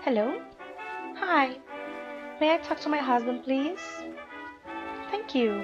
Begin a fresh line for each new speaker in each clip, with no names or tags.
Hello? Hi. May I talk to my husband, please? Thank you.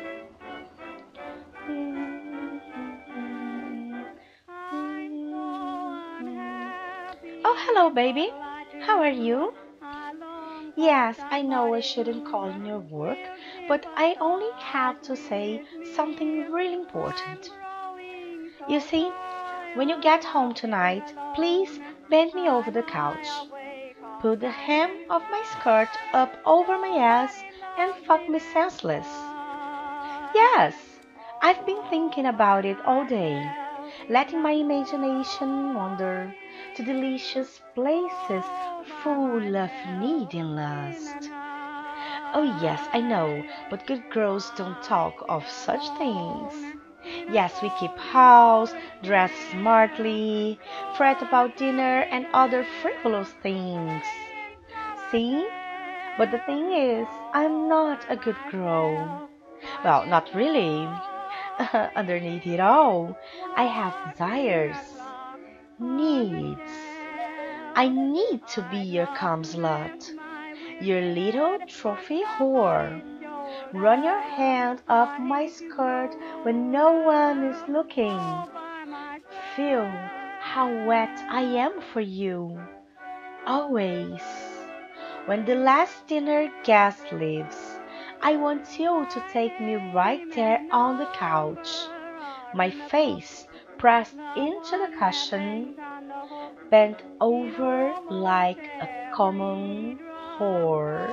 Oh, hello, baby. How are you? Yes, I know I shouldn't call in your work, but I only have to say something really important. You see, when you get home tonight, please bend me over the couch. Put the hem of my skirt up over my ass and fuck me senseless. Yes, I've been thinking about it all day, letting my imagination wander to delicious places full of need and lust. Oh, yes, I know, but good girls don't talk of such things. Yes, we keep house, dress smartly, fret about dinner and other frivolous things. See? But the thing is, I'm not a good girl. Well, not really. Underneath it all, I have desires, needs. I need to be your cum slut, your little trophy whore. Run your hand up my skirt when no one is looking. Feel how wet I am for you. Always. When the last dinner guest leaves, I want you to take me right there on the couch, my face pressed into the cushion, bent over like a common whore.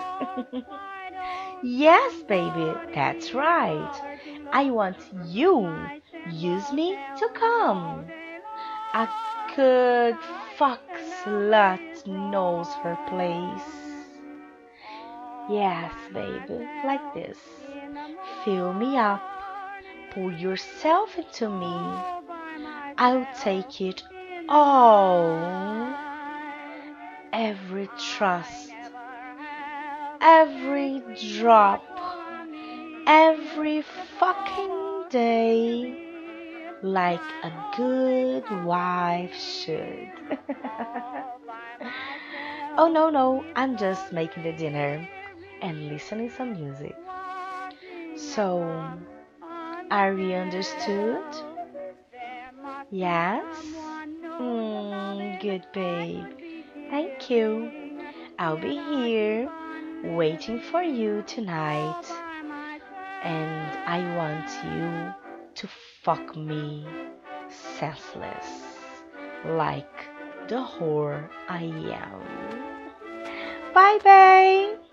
Yes, baby, that's right. I want you. Use me to come. A good fuck slut knows her place. Yes, baby, like this. Fill me up. Pull yourself into me. I'll take it all. Every trust, every drop, every fucking day, like a good wife should. Oh, no, no, I'm just making the dinner and listening some music. So, are we understood? Yes? Good, babe. Thank you. I'll be here waiting for you tonight. And I want you to fuck me senseless like the whore I am. Bye, babe.